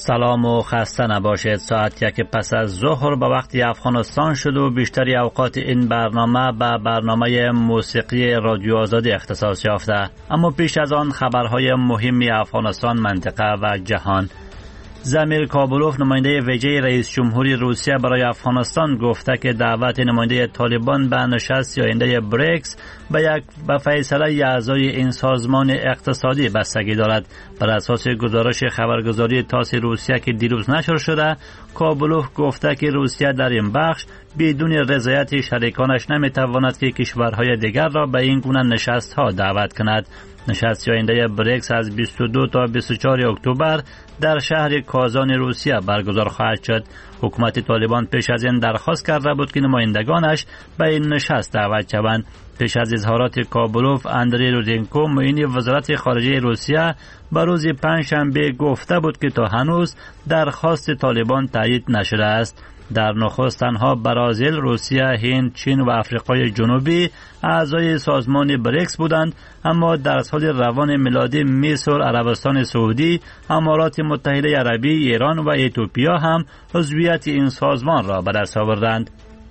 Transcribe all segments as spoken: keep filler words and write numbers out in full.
سلام و خسته نباشید. ساعت یک پس از ظهر به وقت افغانستان شد و بیشتری اوقات این برنامه به برنامه موسیقی رادیو آزادی اختصاص یافته. اما پیش از آن خبرهای مهمی افغانستان، منطقه و جهان. زمیر کابلوف، نماینده ویژه رئیس جمهوری روسیه برای افغانستان، گفته که دعوت نماینده طالبان به نشست آینده بریکس به یک به فیصله اعضای این سازمان اقتصادی بستگی دارد. بر اساس گزارش خبرگزاری تاس روسیه که دیروز نشر شده، کابلوف گفته که روسیه در این بخش بدون رضایت شریکانش نمیتواند که کشورهای دیگر را به این گونه نشست ها دعوت کند. نشست آینده بریکس از بیست و دو تا بیست و چهار اکتبر در شهر کازان روسیه برگزار خواهد شد. حکومت طالبان پیش از این درخواست کرده بود که نمایندگانش به این نشست دعوت شوند. پیش از اظهارات کابلوف، اندری رودنکو، معین وزارت خارجه روسیه به روز پنجشنبه گفته بود که تا هنوز درخواست طالبان تایید نشده است. در نخست تنها برازیل، روسیه، هند، چین و آفریقای جنوبی اعضای سازمان بریکس بودند، اما در سال روان میلادی مصر، عربستان سعودی، امارات متحده عربی، ایران و اتیوپیا هم عضویت این سازمان را به دست آوردند.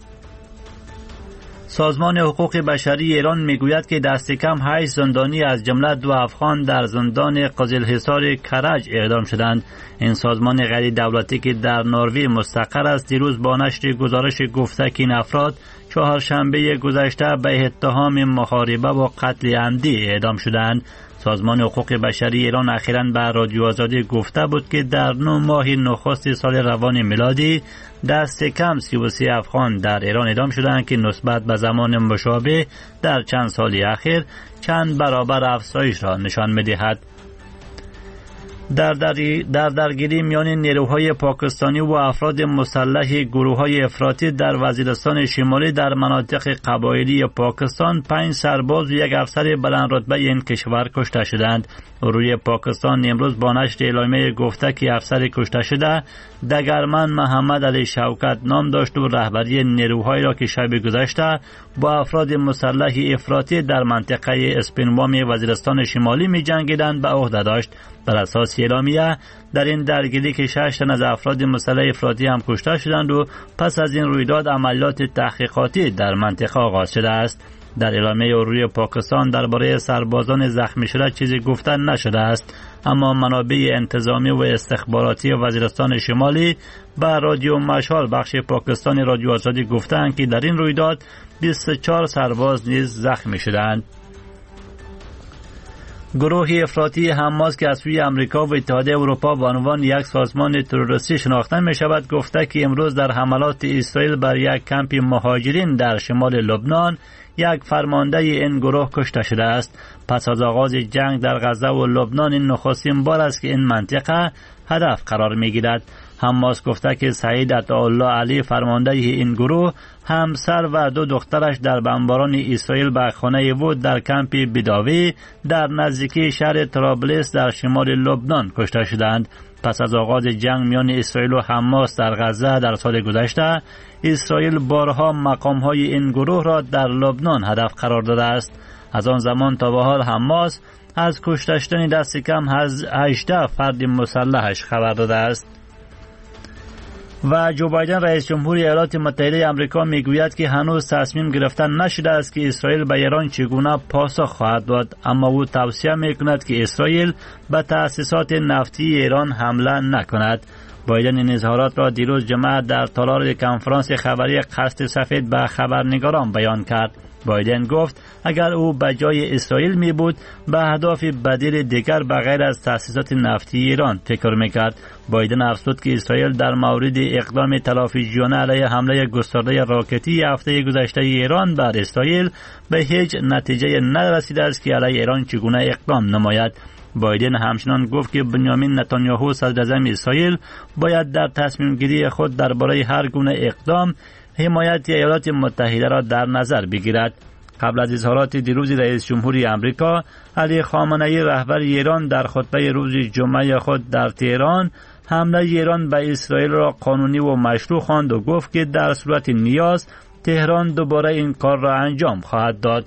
سازمان حقوق بشری ایران میگوید که دست کم هشت زندانی از جمله دو افغان در زندان قزلحصار کرج اعدام شدند. این سازمان غیر دولتی که در نروژ مستقر است، دیروز با نشر گزارش گفته که این افراد چهارشنبه گذشته به اتهام محاربه و قتل عمدی اعدام شدند. سازمان حقوق بشری ایران اخیراً به رادیو آزادی گفته بود که در نه ماه نخست سال روان میلادی دست کم سی و سه افغان در ایران اعدام شدند که نسبت به زمان مشابه در چند سال اخیر چند برابر افزایش را نشان می‌دهد. در, در, در درگیری میان نیروهای پاکستانی و افراد مسلح گروه‌های افراطی در وزیرستان شمالی در مناطق قبایلی پاکستان، پنج سرباز و یک افسر بلند رتبه این کشور کشته شدند. روی پاکستان امروز با نشر اعلامیه گفته که افسر کشته شده دگرمن محمد علی شوکت نام داشت و رهبری نیروهایی را که شب گذشته با افراد مسلح افراطی در منطقه اسپینوام وزیرستان شمالی می جنگیدند به عهده داشت. بر اساس اعلامیه در این درگیری که شش تن از افراد مسلح افراطی هم کشته شدند و پس از این رویداد عملیات تحقیقاتی در منطقه آغاز شده است. در اعلامیه روی پاکستان درباره سربازان زخمی شده چیزی گفته نشده است، اما منابع انتظامی و استخباراتی وزیرستان شمالی به رادیو مشال بخش پاکستانی رادیو آزادی گفتند که در این رویداد بیست و چهار سرباز نیز زخمی شدند. گروه افراطی حماس که از سوی امریکا و اتحادیه اروپا به عنوان یک سازمان تروریستی شناخته می شود، گفته که امروز در حملات اسرائیل بر یک کمپ مهاجرین در شمال لبنان یک فرمانده این گروه کشته شده است. پس از آغاز جنگ در غزه و لبنان این نخستین بار است که این منطقه هدف قرار می گیرد. حماس گفته که سعید عطاالله علی، فرمانده این گروه، همسر و دو دخترش در بمباران اسرائیل به خانه او در کمپ بداوی در نزدیکی شهر طرابلس در شمال لبنان کشته شدند. پس از آغاز جنگ میان اسرائیل و حماس در غزه در سال گذشته، اسرائیل بارها مقام‌های این گروه را در لبنان هدف قرار داده است. از آن زمان تا به حال حماس از کشته شدن دست کم از هجده فرد مسلحش خبر داده است. و جو بایدن، رئیس جمهور ایالات متحده آمریکا، میگوید که هنوز تصمیم گرفتن نشده است که اسرائیل به ایران چگونه پاسخ خواهد داد، اما او توصیه میکند که اسرائیل به تأسیسات نفتی ایران حمله نکند. بایدن این اظهارات را دیروز جمعه در تالار کنفرانس خبری قصد سفید به خبرنگاران بیان کرد. بایدن گفت اگر او به جای اسرائیل می بود به اهداف بدیل دیگر بغیر از تأسیسات نفتی ایران فکر میکرد. بایدن افزود که اسرائیل در مورد اقدام تلافیجویانه علیه حمله گسترده راکتی هفته گذشته ایران بر اسرائیل به هیچ نتیجه نرسیده است که علیه ایران چگونه اقدام نماید. بایدن همچنان گفت که بنیامین نتانیاهو، صدراعظم اسرائیل، باید در تصمیم گیری خود درباره هر گونه اقدام حمایت ایالات متحده را در نظر بگیرد. قبل از اظهارات دیروز رئیس جمهوری آمریکا، علی خامنه‌ای، رهبر ایران، در خطبه روز جمعه خود در تهران حمله ایران به اسرائیل را قانونی و مشروع خواند و گفت که در صورت نیاز تهران دوباره این کار را انجام خواهد داد.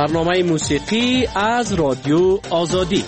برنامه موسیقی از رادیو آزادی.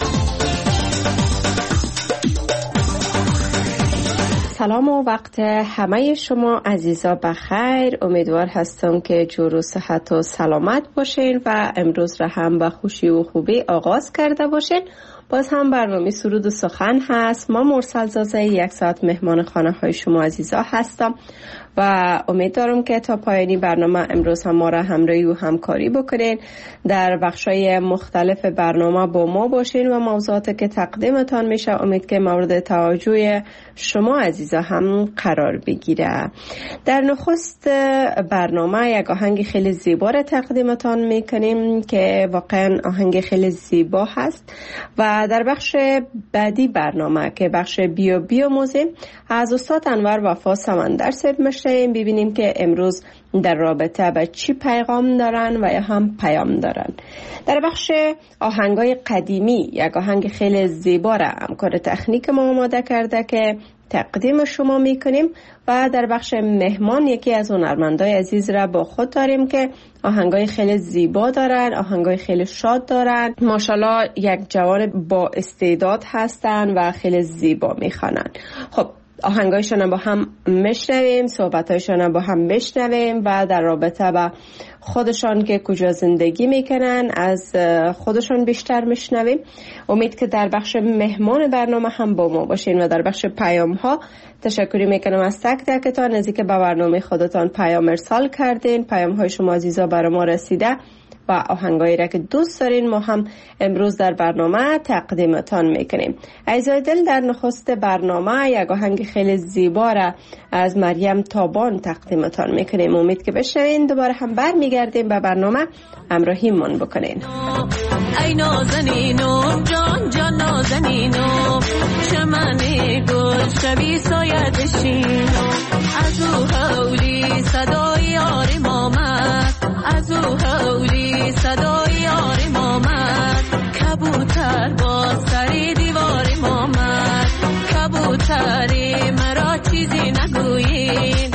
سلام و وقت همه شما عزیزا بخیر. امیدوار هستم که جور و صحت و سلامت باشین و امروز را هم با خوشی و خوبی آغاز کرده باشین. باز هم برنامه سرود و سخن هست. ما مرسل زازه یک ساعت مهمان خانه های شما عزیزا هستم و امید دارم که تا پایانی برنامه امروز هم ما را همراهی و همکاری بکنین. در بخشای مختلف برنامه با ما باشین و موضوعاتی که تقدیمتان میشه امید که مورد توجه شما عزیزا هم قرار بگیره. در نخست برنامه یک آهنگ خیلی زیبا را تقدیمتان میکنیم که واقعا آهنگ خیلی زیبا هست و در بخش بعدی برنامه که بخش بیو بیو موزیم از استاد انور وفا سمندر صاحب میشنویم، ببینیم که امروز در رابطه با چی پیغام دارن و یا هم پیام دارن. در بخش آهنگای قدیمی یک آهنگ خیلی زیبا را همکار تکنیک ما آماده کرده که تقدیم شما میکنیم و در بخش مهمان یکی از هنرمندای عزیز را با خود داریم که آهنگای خیلی زیبا دارن، آهنگای خیلی شاد دارن. ماشاءالله یک جوان با استعداد هستن و خیلی زیبا میخوانن. خب آهنگایشان با هم میشنویم، صحبتایشان با هم میشنویم و در رابطه با خودشان که کجا زندگی میکنن از خودشان بیشتر میشنویم. امید که در بخش مهمان برنامه هم با ما باشین و در بخش پیام ها تشکری میکنم از تک تکتان از اینکه به برنامه خودتان پیام ارسال کردین. پیام های شما عزیزا برای ما رسیده و آهنگایی را که دوست دارین ما هم امروز در برنامه تقدیمتان میکنیم. عزیزای دل، در نخست برنامه یک آهنگ خیلی زیبا را از مریم تابان تقدیمتان میکنیم. امید که بشنوین. دوباره هم بر میگردیم به برنامه، همراهیمون بکنین. ای نازنینم جان جان نازنینم چمنی گل شبی ساید شینم از او حولی صدای آریم آمد از او حولی صدای آریم آمد کبوتر با سری دیواریم آمد کبوتری مرا چیزی نگویین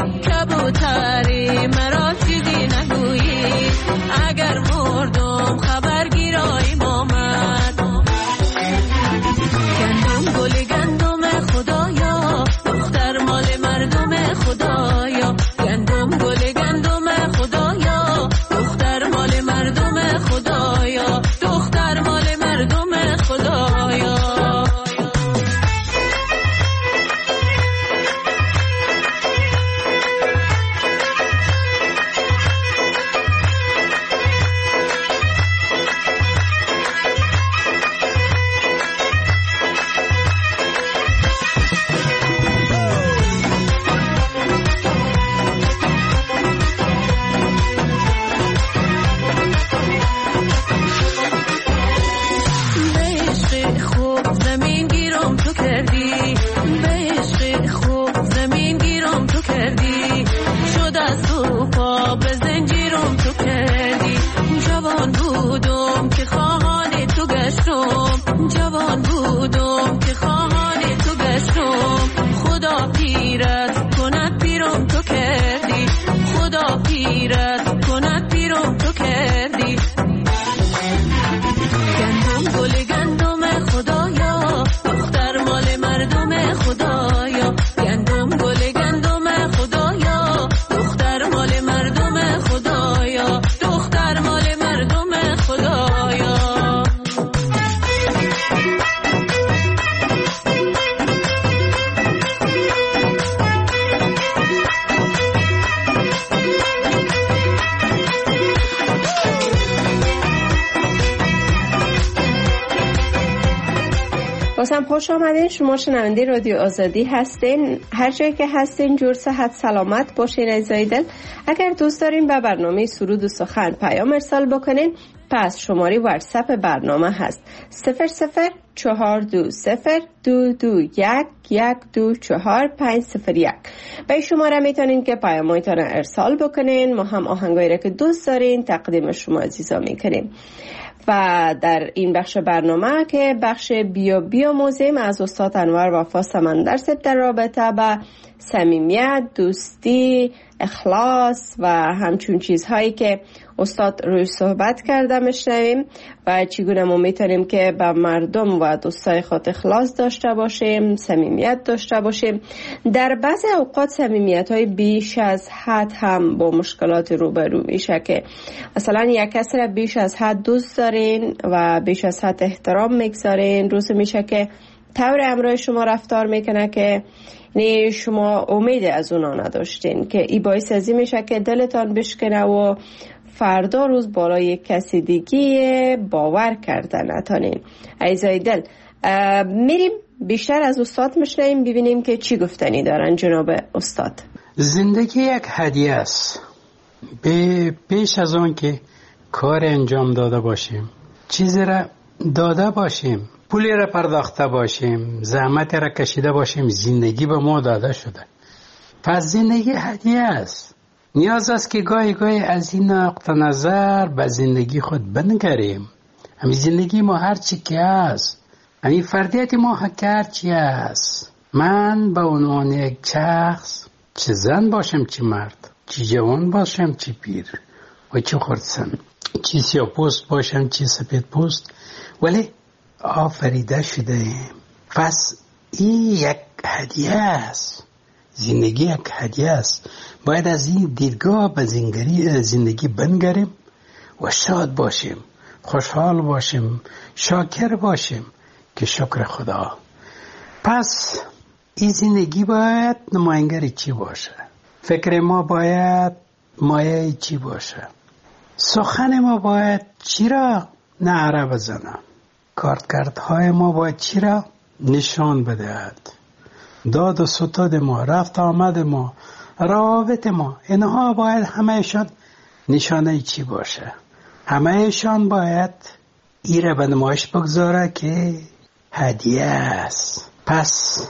کبوتری مرا چیزی نگویین اگر مردم خبر گیراییم آمد گندم گل گندم خدایا دختر مال مردم خدایا گندم گل گندم خدایا دختر مال مردم خدایا دختر مال مردم خدایا جوان بودم که خواهان تو گشتم خدا پیرت کند پیرم تو کردی خدا پیرت کند پیرم تو کردی گندم گل گندم خدایا دختر مال مردم خدایا گندم گل گندم خدایا دختر مال مردم خدایا دختر مال مردم خدایا بازم خوش آمدین. شما شنونده رادیو آزادی هستین. هر جایی که هستین جور صحت سلامت باشین عزیزای دل. اگر دوست دارین به برنامه سرود و سخن پیام ارسال بکنین پس شماره واتساپ برنامه هست صفر صفر چهار دو صفر دو دو یک یک دو چهار پنج صفر یک. به این شماره میتونین که پیامایتان ارسال بکنین. ما هم آهنگایی را که دوست دارین تقدیم شما عزیزا میکنیم. و در این بخش برنامه که بخش بیو بیو موزیم از استاد انور وفا سمندر صاحب در رابطه با صمیمیت، دوستی، اخلاص و همچون چیزهایی که استاد روی صحبت کرده میشنویم و چگونه ما میتونیم که به مردم و دوستای خود اخلاص داشته باشیم، صمیمیت داشته باشیم. در بعضی اوقات صمیمیت های بیش از حد هم با مشکلات روبرو میشه که مثلا یک کس را بیش از حد دوست دارین و بیش از حد احترام میگذارین، روز میشه که طور امرای شما رفتار میکنه که نه شما امید از اونا نداشتین، که ای باعث ازی میشه که دلتان بشکنه و فردا روز بالای کسی دیگه باور کردن نتانین. عزیزای دل، میریم بیشتر از استاد میشنیم ببینیم که چی گفتنی دارن جناب استاد. زندگی یک هدیه است. به پیش از اون که کار انجام داده باشیم، چیزی را داده باشیم، پولی را پرداخته باشیم، زحمت را کشیده باشیم، زندگی به ما داده شده. پس زندگی هدیه است. نیاز است که گاهی گاهی از این نقطه نظر به زندگی خود بنگریم. همین زندگی ما هر چی که است، همین فردیت ما هر چی است. من به عنوان یک شخص، چه زن باشم چه مرد، چه جوان باشم چه پیر و چه خردسن، چه سیاه پوست باشم چه سفید پوست، ولی آفریده شده ایم. پس این یک هدیه است. زندگی یک هدیه است. باید از این دیدگاه به زندگی بنگریم و شاد باشیم، خوشحال باشیم، شاکر باشیم که شکر خدا. پس این زندگی باید نماینگر چی باشه؟ فکر ما باید مایه چی باشه؟ سخن ما باید چی را نعره بزنه؟ کارکردهای ما باید چی را نشان بدهد؟ داد و ستاد ما، رفت آمد ما، روابط ما، اینها باید همهشان نشانه چی باشه؟ همهشان باید ایره به نمایش بگذاره که هدیه است. پس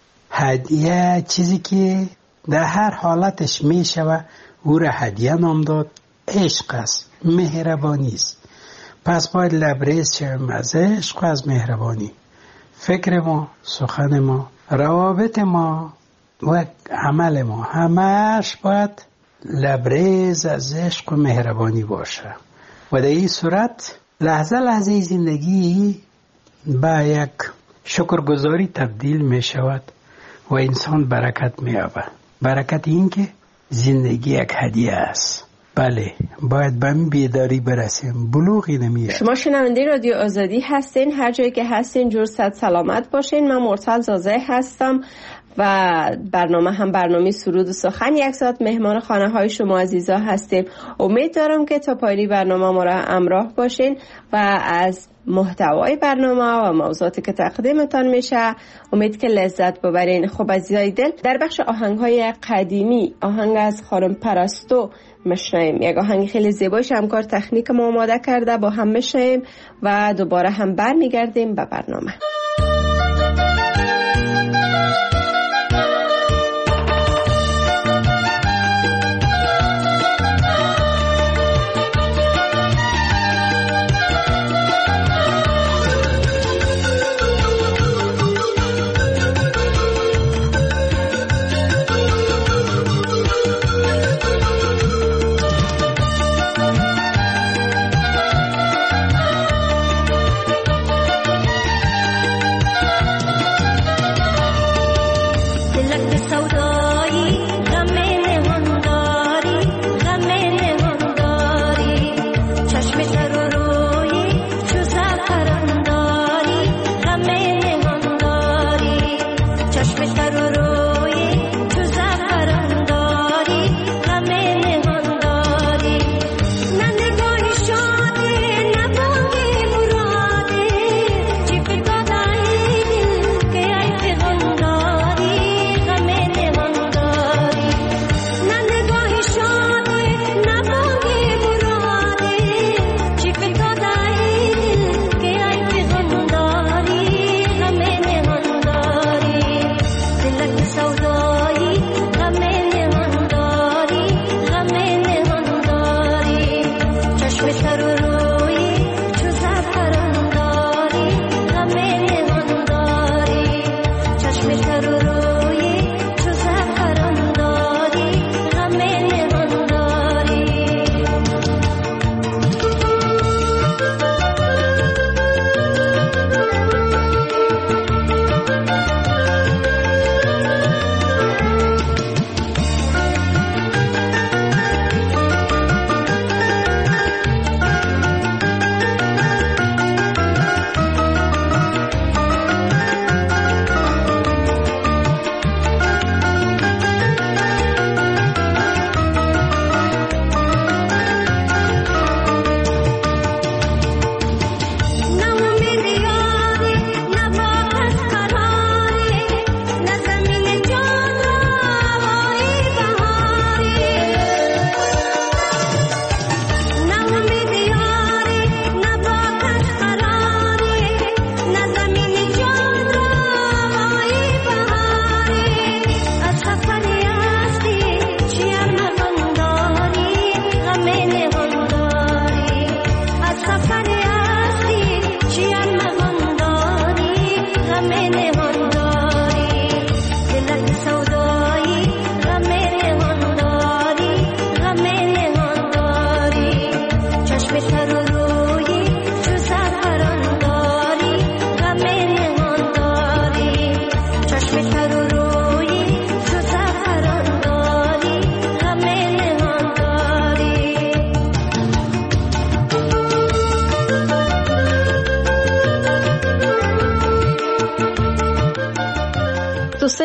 هدیه چیزی که در هر حالتش می شود او را هدیه نام داد، عشق است، مهربانی است. پس باید لبریز شویم از عشق و از مهربانی. فکر ما، سخن ما، روابط ما و عمل ما همش باید لبریز از عشق و مهربانی باشه و در این صورت لحظه لحظه زندگی به یک شکرگزاری تبدیل می شود و انسان برکت می یابد. برکت این که زندگی یک هدیه است. بله، باید به این بیداری برسیم. بلوغی نمیاد. شما شنونده رادیو آزادی هستین، هر جایی که هستین جور صد سلامت باشین. من مرتل زازه هستم و برنامه هم برنامه سرود و سخن یک ساعت مهمان خانه های شما عزیزا هستیم. امید دارم که تا پایانی برنامه ما را همراه باشین و از محتوای برنامه و موضوعاتی که تقدیمتان میشه امید که لذت ببرین. خب عزیزای دل، در بخش آهنگ های قدیمی آهنگ از خانم پرستو مشنیم. یک آهنگ خیلی زیبایش همکار تکنیک ما آماده کرده، با هم مشنیم و دوباره هم برمیگردیم به برنامه.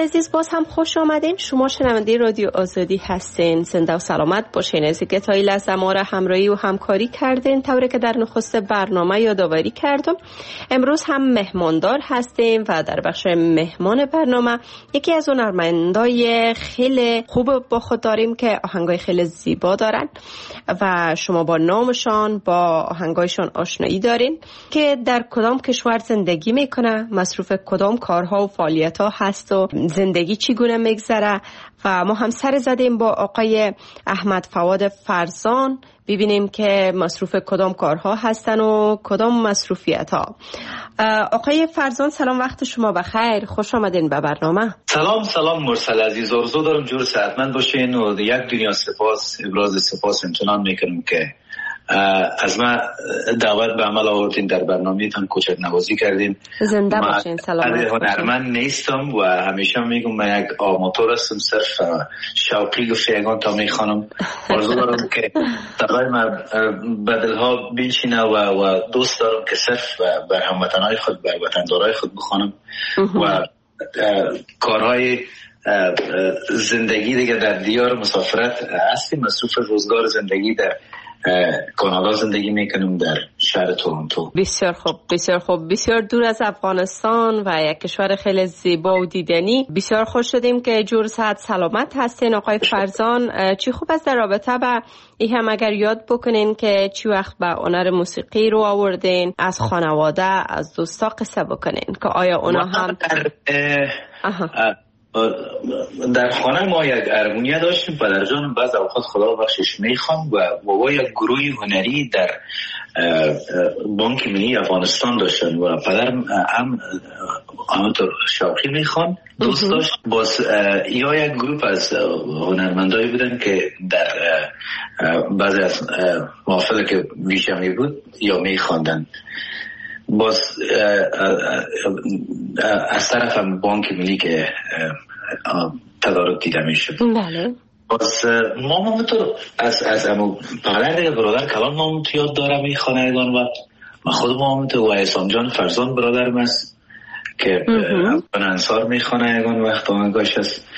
عزیز باز هم خوش آمدین. شما شنونده رادیو آزادی هستین. زنده و سلامت باشین. از اینکه تا این لحظه ما را همراهی و همکاری کردین، طوری که در نخست برنامه یادآوری کردم. امروز هم مهماندار هستیم و در بخش مهمان برنامه یکی از هنرمندای خیلی خوب با خود داریم که آهنگای خیلی زیبا دارن و شما با نامشان، با آهنگایشان آشنایی دارین که در کدام کشور زندگی میکنه، مصروف کدام کارها و فعالیت‌ها هست و زندگی چگونه میگذره. و ما هم سر زدیم با آقای احمد فواد فرزان ببینیم که مصروف کدام کارها هستن و کدام مصروفیت ها. آقای فرزان سلام، وقت شما بخیر، خوش آمدین به برنامه. سلام سلام مرسل عزیز، آرزو دارم جور صحتمند باشین و یک دنیا سپاس، ابراز سپاس امتنان میکنم که از ما دعوت به عمل آوردین، در برنامه‌تان کوچک نوازی کردین. زنده باشین، سلامت باشین. هنرمند نیستم و همیشه میگم من یک آماتور هستم، صرف شوقی و فیگان تا میخوانم. آرزو دارم که طبعا من بدلها بنشینه و, و دوست دارم که صرف بر هموطنهای خود، بر وطندارای خود بخوانم و کارهای زندگی دیگه در دیار مسافرت هستیم، مصروف روزگار زندگی در کانادا زندگی میکنم، در شهر تورنتو. بسیار خوب، بسیار خوب، بسیار دور از افغانستان و یک کشور خیلی زیبا و دیدنی. بسیار خوش شدیم که جور صحت سلامت هستین آقای فرزان. چی خوب است در رابطه با این هم اگر یاد بکنین که چی وقت به هنر موسیقی رو آوردین، از خانواده، از دوستا قصه بکنین که آیا اونا هم در خانه ما یک ارمونیه داشتیم، پدرجانم بعض اوقات خدا بخشش میخوان و بابا یک گروه هنری در بانک ملی افغانستان داشتن و پدرم هم همونطور شوقی میخوان دوست داشت. باز یا یک گروه از هنرمندایی بودن که در بعضی از محافل که ویژمی بود یا میخواندن. باز از طرف هم بانک ملی که تدارک دیده میشه. بله. باز ما همونطور از از امو پدر دیگه برادر کلان ما همونطور یاد دارم این خانهگان و من خود ما همونطور و احسان جان فرزان برادرم است که من انصار میخوانه یگان وقت آنگاش است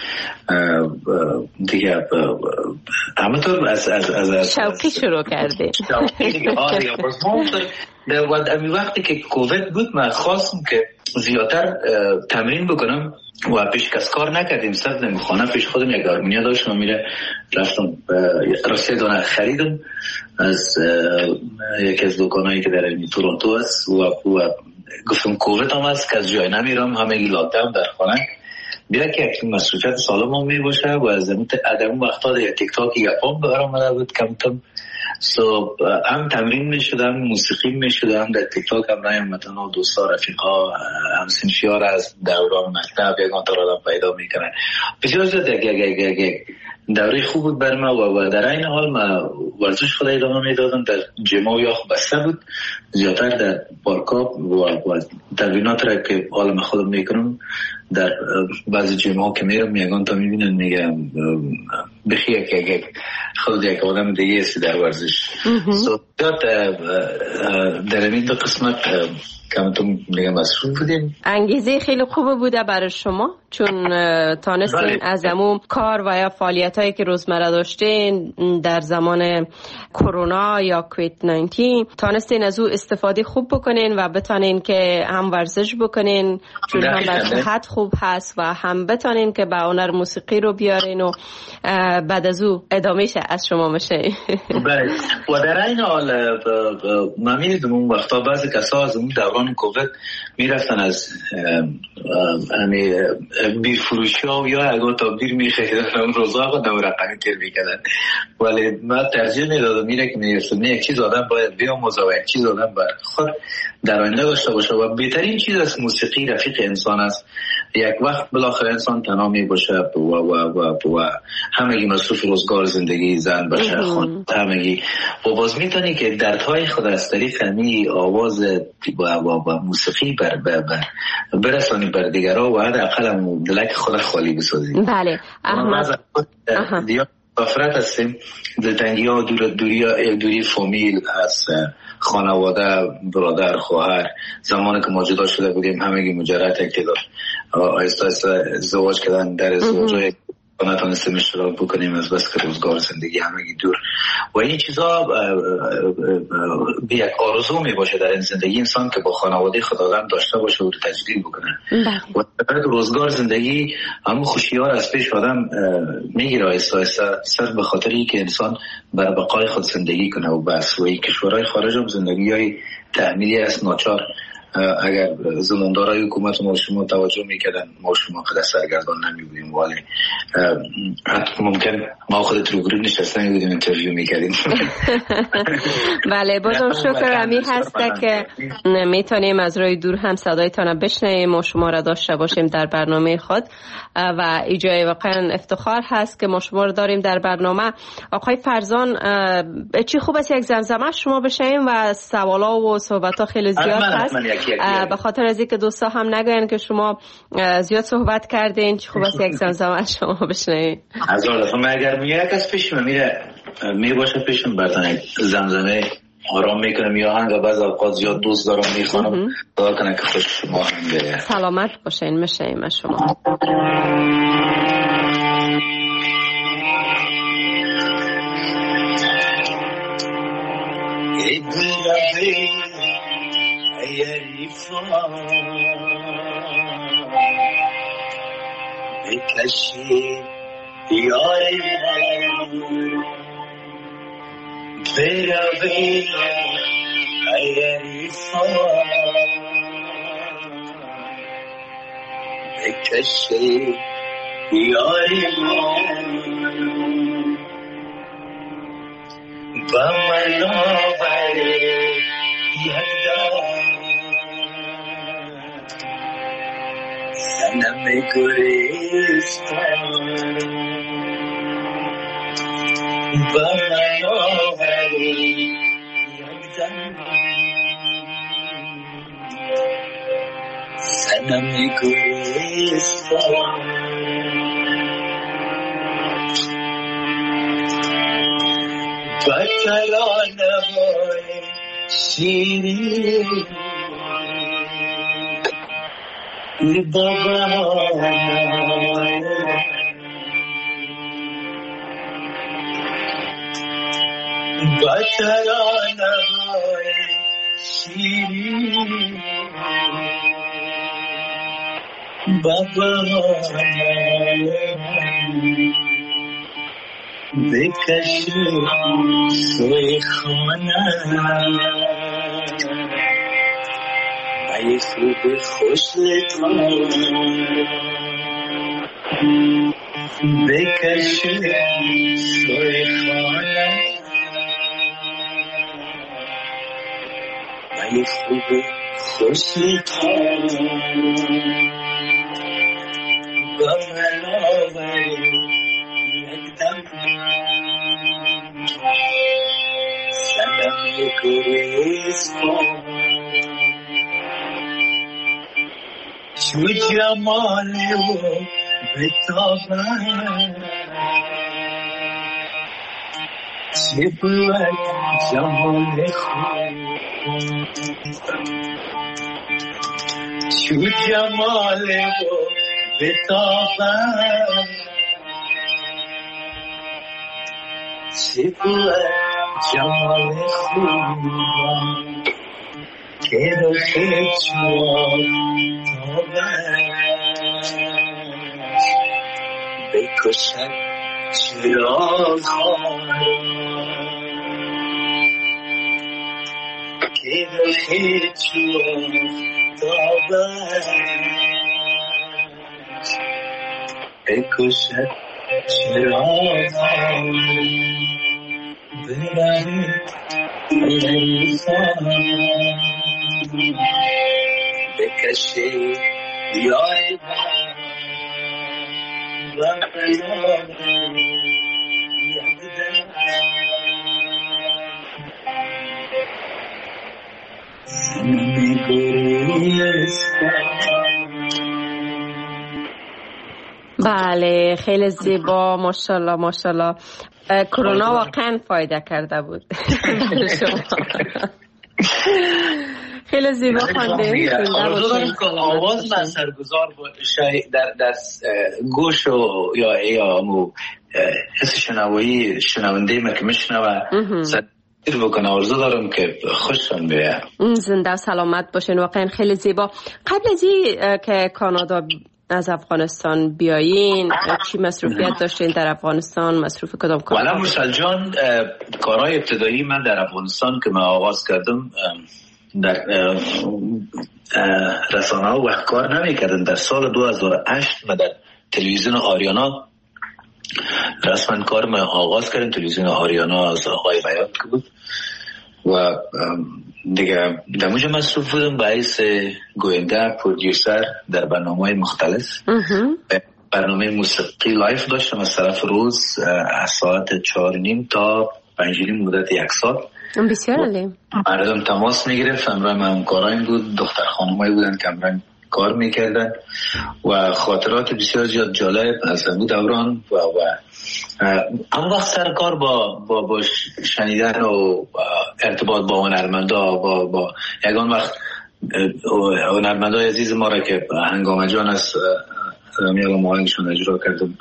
دیگه همونطور از از از از شوقی شروع کرده. شوقی دیگه آره باز همونطور در امی وقتی که کووید بود من خواستم که زیادتر تمرین بکنم و پیش کس کار نکردیم، صرف نمی خانه پیش خودم یک هارمونیا داشتم، میره رفتم راسته دانه خریدم از یکی از دکانایی که در تورنتو است و, و گفتم کووید هم است که از جای نمیرم، همه گی لاکداون در خانه بیا که یک مصروفیت سالم هم می باشه و از ادم وقتا دیگه تیک تاک یپام بر آمده بود کم کم سو هم تمرین می شدم، موسیقی می شدم، در تیک تاک هم رایم مثلا دوستا رفیقا هم سنفیار از دوران مکتب یکان تا آدم پیدا می کنن. بسیار زیاد یک یک یک یک دوره خوب بود بر ما و در این حال ما ورزش خود ادامه می دادم. در جیما و یاخ بسته بود، زیادتر در پارکا و, و تمرینات را که حالا من خودم می کنم در بعضی جیما که میرم یکان تا می بینن میگم بخیه که یک خود یک آدم دیگه است در ورزش. سو در این دو قسمت کمتون دیگه مصروف بودیم. انگیزه خیلی خوب بوده برای شما چون تانستین از امو کار و یا فعالیت هایی که روزمره داشتین در زمان کرونا یا کووید نوزده تانستین از او استفاده خوب بکنین و بتانین که هم ورزش بکنین چون هم بر صحت خوب هست و هم بتانین که به هنر موسیقی رو بیارین و بعد از او ادامهش از شما میشه. بله و در این حال من میدیدم اون وقتا بعضی کسا از اون دوران کووید میرفتن از همی بیر فروشی ها یا اگه تا بیر میخیدن اون روزا خود نو رقمی تیر میکردن ولی من ترجیح میدادم میره که میرفتم یک چیز آدم باید بیاموزه و یک چیز آدم باید خود در آینده داشته باشه و بهترین چیز از موسیقی رفیق انسان است. یک وقت بالاخره انسان تنها می باشه و و و و همگی مصروف روزگار زندگی زن بشه خون همگی و باز میتونی که دردهای خود از طریق همی آواز و و موسیقی بر بر برسانی بر دیگرها و حداقل دلک خود خالی بسازی. بله احمد دیگه افراد هستیم دلتنگی ها دور دوری دوری فامیل از خانواده برادر خواهر زمانی که ما جدا شده بودیم همگی مجرد اقتدار آیستا آیستا ازدواج کردن در ازدواج نتونستیم اشتراک بکنیم از بس که روزگار زندگی همگی دور و این چیزا به یک آرزو می باشه در این زندگی انسان که با خانواده خداوند داشته باشه و تجدید بکنه و در روزگار زندگی همون خوشیار از پیش آدم میگیره آیستا آیستا صرف به خاطر این که انسان بر بقای خود زندگی کنه و بس و این کشورهای خارج هم زندگی های تحمیلی است ناچار اگر زماندارای حکومت ما شما توجه میکردن ما شما خود سرگردان نمیبودیم ولی حتی ممکن ما خودت رو گروه نشستن بودیم انترویو میکردیم. بله بازم شکر امی هست که میتونیم از روی دور هم صدایتان بشنویم و شما را داشته باشیم در برنامه خود و ایجای واقعا افتخار هست که ما شما را داریم در برنامه. آقای فرزان چی خوب است یک زمزمه شما بشنویم و سوالا و صحبت ها خیلی زیاد هست به خاطر از اینکه دوستا هم نگوین که شما زیاد صحبت کردین چی خوب است یک زمزمه شما بشنویم. هزار دفعه من اگر میاد کس پیشم میره می باشه پیشم برتن زمزمه آرام میکنم یا هنگ و بعض اوقات زیاد دوست دارم میخوانم دعا کنم که خوش شما هم به سلامت باشین میشنیم شما. بکشی یاری بروی ایریفا بکشی یاری با من آوری یک دار سنم گریستان با من آوری یک دار سنم گریستان با ترانه های شیرین بابا با ترانه های شیرین بابا بکشی سوی خانه ای خوب خوش لطان بکشی سوی خانه ای خوب خوش لطان با من آوری یک دم سنم گریستان چو جمال و بتابم چه بود جمال خود چو جمال و بتابم چه بود جمال خود که رو خیلی بکشن چراغ که در خیلی تابد بکشن چراغ ببرید ایفان بکشی یاری با من بله خیلی زیبا ماشاءالله ماشاءالله. کرونا واقعا فایده کرده بود. خیلی زیبا خواندین. آرزو دارم که آواز من سرگزار باشه در در گوش و یا یا مو حس شنوایی شنونده ما که میشنوه سر بکنه. آرزو دارم که خوشم بیاد. زنده و سلامت باشین. واقعا خیلی زیبا. قبل از این که کانادا از افغانستان بیایین چی مصروفیت داشتین در افغانستان؟ مصروف کدام کار؟ والا مرسل جان، کارهای ابتدایی من در افغانستان که من آغاز کردم در رسانه ها وقت کار نمی کردم. در سال دو هزار و هشت من در تلویزیون آریانا رسما کار من آغاز کردم. تلویزیون آریانا از آقای بیات که بود و دیگه در موجه مصروف بودم باعث گوینده پرودیوسر در برنامه مختلف. برنامه موسیقی لایف داشتم از طرف روز از ساعت چهار نیم تا پنج نیم مدت یک سال. بسیار عالی. مردم تماس میگرفت. همراه من همکاران بود، دختر خانمایی بودن که همراه کار میکردن و خاطرات بسیار زیاد جالب از اون دوران و و اما وقت سر کار با با, با شنیدن و ارتباط با هنرمندا با با یگان وقت هنرمندای عزیز ما را که هنگام جان از میگم آهنگشون اجرا کردم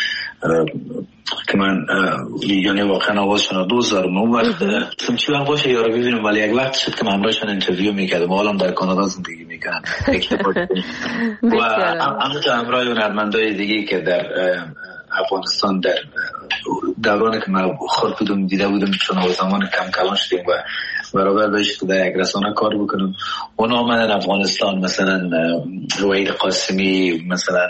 که من یعنی واقعا آوازشون دوست دارم. اون وقت سم چی وقت باشه یارو ببینم، ولی یک وقت شد که من همراهشون انترویو میکردم. حالا در کانادا زندگی میکنم و همونطور همراه هنرمندای دیگه که در افغانستان در دورانی که من خود بودم دیده بودم چون او زمان کم کلان شدیم و برابر بهش که در یک رسانه کار بکنم. اونا آمدن افغانستان، مثلا وحید قاسمی، مثلا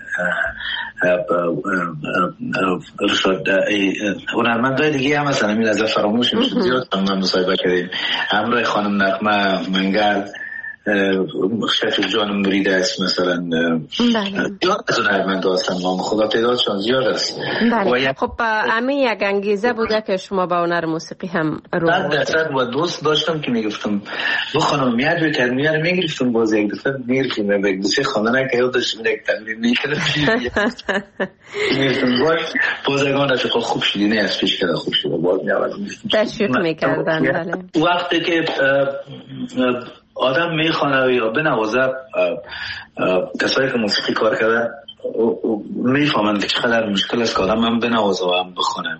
رشاد، هنرمندای دیگه هم مثلا این از فراموش میشه زیاد من مصاحبه کردیم. همراه خانم نغمه منگل، شفیق جان مرید است، مثلا زیاد از هنرمند هستن، نام خدا تعدادشان زیاد است. بله. خب همین یک انگیزه بوده که شما با هنر موسیقی هم رو درصد و دوست داشتم که میگفتم بو خانم میاد بکرد میاد میگرفتم باز یک دفعه میگرفتم و یک دوسته خانه که یاد داشتم یک تمرین میکردم میگفتم باز بازگان از خوب شدی نه از پیش کرده خوب شده باز میاد تشویق میکردن. بله. وقتی که آدم میخوانه یا بنوازه، کسایی که موسیقی کار کردن میفهمند که چقدر مشکل است که آدم هم بنوازه و هم بخونه.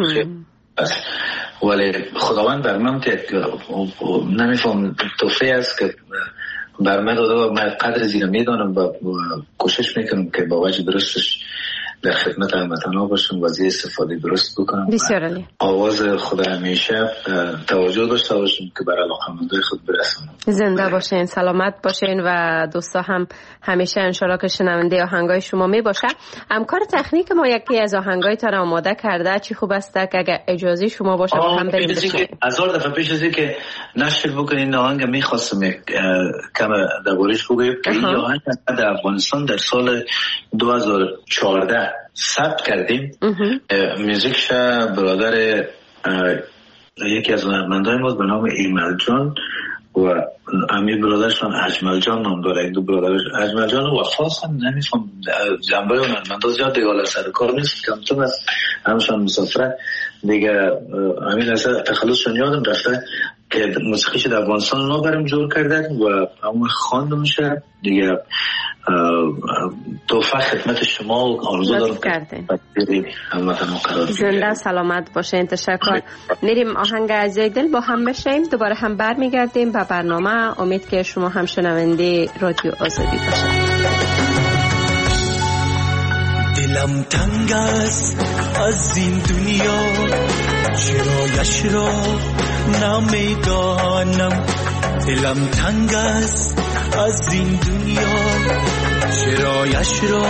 ولی خداوند بر من نمیفهم توفیق است که بر من داده و من قدر زیره میدانم و کوشش میکنم که با وجه درستش در خدمت هموطنا باشم و از استفاده درست بکنم. بسیار عالی. آواز خود همیشه توجه داشته باشم که برای علاقه‌مندای خود برسونم. زنده باشین، سلامت باشین و دوستا هم همیشه انشالله که شنونده آهنگای شما می باشه. همکار تکنیک ما یکی از آهنگایتان آماده کرده، چی خوب است که اگه اجازه شما باشه با هم بریم بشنویم. هزار دفعه پیش از که نشر بکنین آهنگ میخواستم کم دربارش بگویم که این آهنگ در افغانستان در سال دو هزار و چهارده ثبت کردیم. موزیکش برادر یکی از هنرمندای ما به نام ایمل جان و امیر برادرشان اجمل جان نام داره. این دو برادرش اجمل جان و وفاس هم نمیفهم جنبه هنرمندا زیاد دیگه حالا سر کار نیست، کمتر است، همشان مسافره دیگه. امیر اصلا تخلصشون یادم رفته که موسیقیش در افغانستان اونا برام جور کردن و همون خواندم میشه دیگه. توفیق خدمت شما و آرزو دارم که هموطنان قرار بگیرید. زنده سلامت باشین. تشکر. میریم آهنگ عزیزای دل با هم بشیم، دوباره هم برمیگردیم به برنامه. امید که شما هم شنونده رادیو آزادی باشید. دلم تنگ است از این دنیا، چرایش را نمیدانم. دلم تنگ است از این دنیا، چرایش را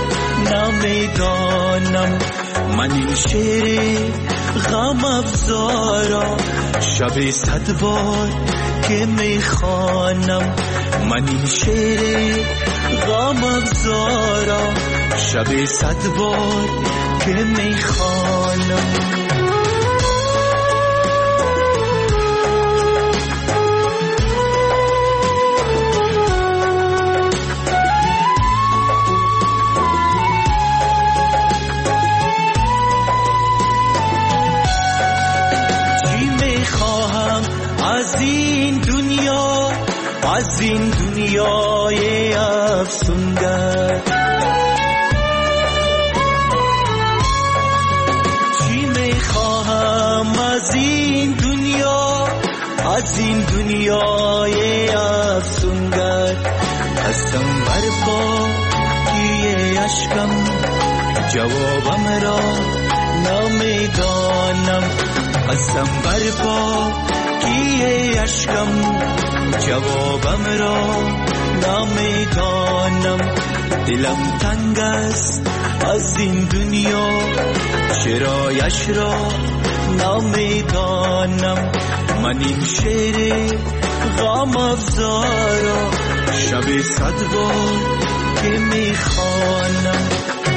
نمیدانم. من این شعر غم افزارا شب صد بار که میخوانم. من این شعر غم افزارا شب صد بار که میخوانم. از این دنیای افسونگر. چی میخواهم از این دنیا، از این دنیای افسونگر. هستم بر پاکی اشکم، جوابم را نمیدانم. هستم بر پاکی اشکم، جوابم را نمیدانم. دلم تنگ است از این دنیا، چرایش را نمیدانم. من این شعر غم افزارا شب صد بار که میخوانم.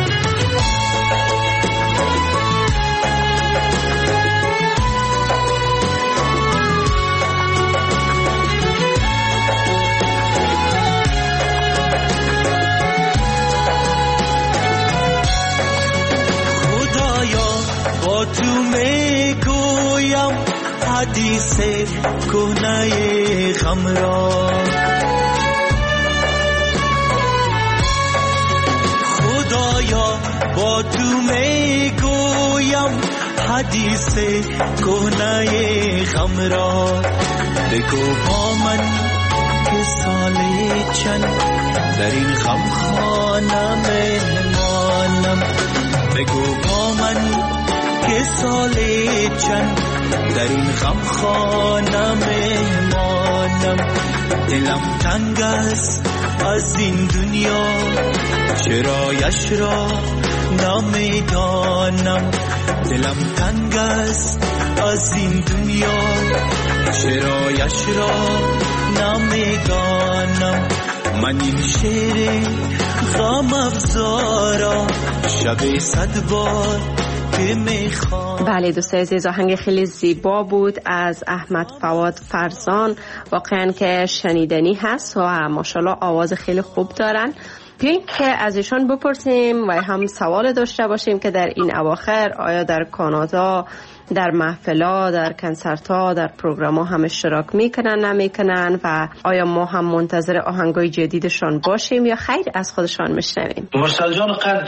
با تو میگویم حدیث کهنه غم را. خدایا با تو میگویم حدیث کهنه غم را. بگو با من که سال چند در این غم خانه مهمانم. بگو با من که سال چند در این غم خانه مهمانم. دلم تنگ است از این دنیا، چرایش را نمیدانم. دلم تنگ است از این دنیا، چرایش را نمیدانم. من این شعر غم افزارا شب صد بار که میخوام. بله دوستای عزیز، آهنگ خیلی زیبا بود از احمد فواد فرزان، واقعا که شنیدنی هست و ماشاءالله آواز خیلی خوب دارن. بیاییم که از ایشان بپرسیم و هم سوال داشته باشیم که در این اواخر آیا در کانادا در محفلا، در کنسرت‌ها، در پروگرام‌ها هم اشتراک میکنن نمیکنن و آیا ما هم منتظر آهنگای جدیدشان باشیم یا خیر از خودشان میشنویم؟ مرسل جان قد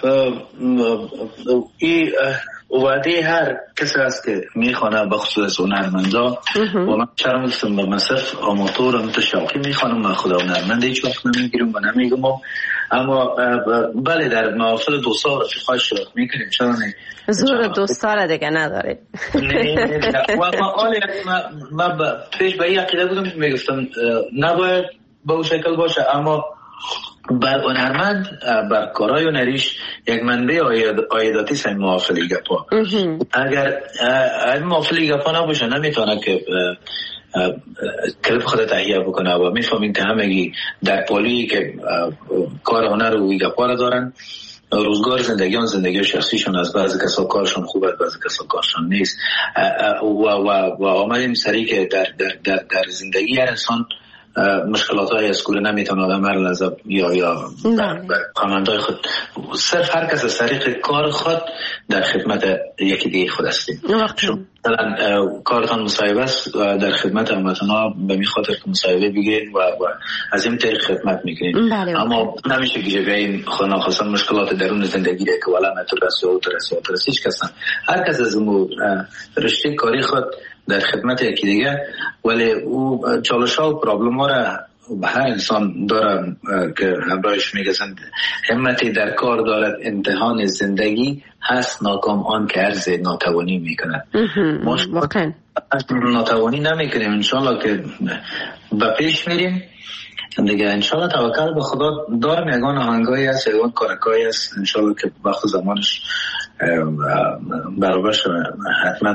این وعده هر کسی است که میخوانه بخصوص هنرمندا و من شرم دستم به مصرف آماتور و متشوقی میخوانم. من خدا هنرمنده هیچ وقت نمیگیرم و نمیگم، اما بله در محافل دو سال رفیقای اشتراک میکنیم. چرا نه؟ زور دو سال دیگه نداره. و من پیش به این عقیده بودم که میگفتم نباید به اون شکل باشه، اما بر هنرمند بر کارهای هنریش یک منبع عایداتی است. محافل گپا اگر این محافل گپا نباشه نمیتونه که کلیپ خود تهیه بکنه و میفهمیم که همگی در پالی که کار هنر و گپا را دارن، روزگار زندگیان زندگی شخصیشون از بعضی کسا کارشون خوبه، بعضی کسا کارشون نیست و و و آمدیم سری که در در در, در زندگی هر انسان مشکلات های از کوره نمیتونه آدم هر لحظه یا یا کامندای خود صرف هر کس از طریق کار خود در خدمت یکی دیگه خود هستیم. مثلا کارتان مصاحبه است در خدمت هموطنا به می خاطر که مصاحبه بگیرین و, و از این طریق خدمت میکنین، اما نمیشه که بگیم خدا خاصا مشکلات درون زندگی که ولا مترسی و ترسی و ترسی هیچ کس هر کس از رشته کاری خود در خدمت یکی دیگه، ولی او چالش ها و پرابلم ها را به هر انسان داره که همراهش میگذند. همتی در کار دارد، امتحان زندگی هست ناکام آن که عرض ناتوانی میکند. ما ناتوانی نمیکنیم، انشالله که به پیش میریم دیگه. انشالله توکل به خدا دارم. یگان آهنگایی هست، یگان کارکایی هست، انشالله که وقت زمانش برابر شده حتما